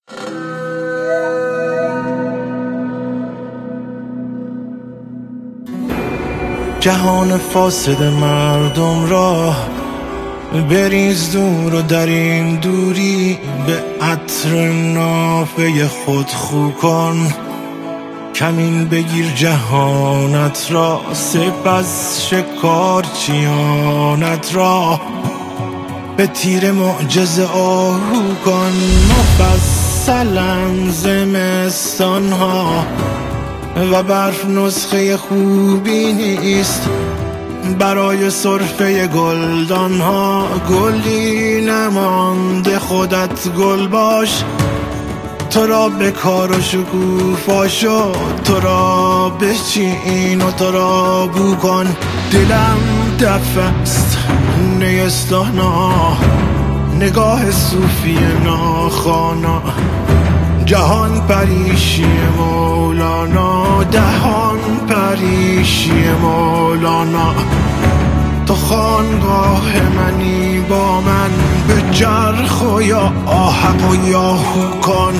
جهان فاسد مردم را بریز دور و در این دوری به عطر نافه خود خو کن. کمین بگیر جهانت را، سپس شکارچیانت را به تیر معجزه آهو کن. مفصلا زمستانها و برف نسخه خوبی نیست برای سرفه گلدانها. گلی نمانده خودت گل باش، تو را به کار و شکوفا شد، تو را بچین و تو را بو کن. دلم دفع است نیستانا، نگاه صوفی ناخوانا، جهان پریشی مولانا، دهان پریشی مولانا. تو خانقاه منی با من، به جرخ و یا آهق و یا هو کن.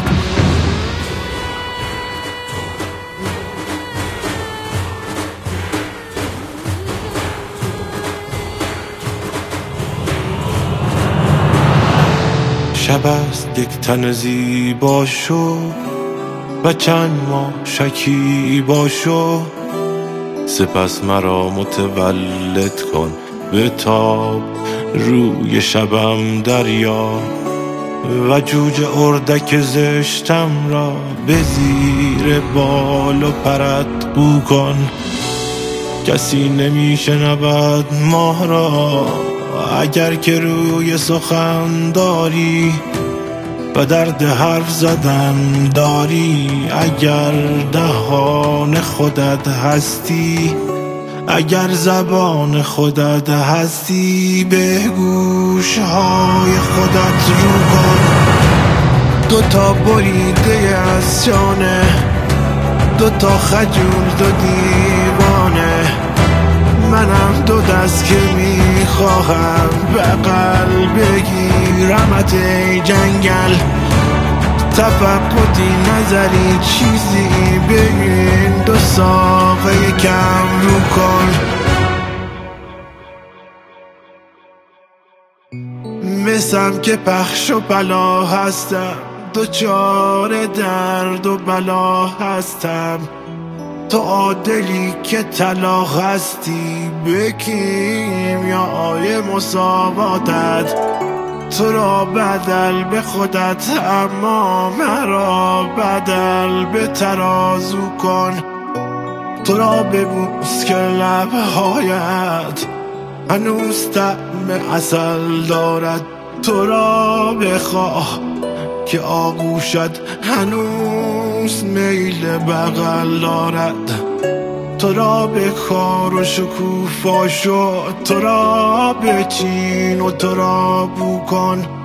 شب است یک تن زیبا شو و چند ماه شکیبا شو، سپس مرا متولد کن به تاب روی شبم دریا و جوجه اردک زشتم را به زیر بال و پرت بو کن. کسی نمی شنود ماه را اگر که روی سخن داری و درد حرف زدن داری. اگر دهان خودت هستی، اگر زبان خودت هستی، به گوشهای خودت رو کن. دوتا بریده از شانه، دوتا خجول، دو دیوانه، منم دو دست که میخواهم بغل بگیرمت ای جنگل. تفقدی نظری چیزی بگین، دو ساقه کم رو کن. مثم که پخش و پلا هستم، دوچار درد و بلا هستم. تو عادلی که طلا هستی، به کیمیای مساواتت، تو را بدل به خودت اما مرا بدل به ترازو کن. تو را ببوس که لبهایت هنوز طعم عسل دارد، تو را بخواه که آغوشت هنوز میل بغل دارد. تو را به کار و شکوفا شد، تو را بچین و تو را بو کن.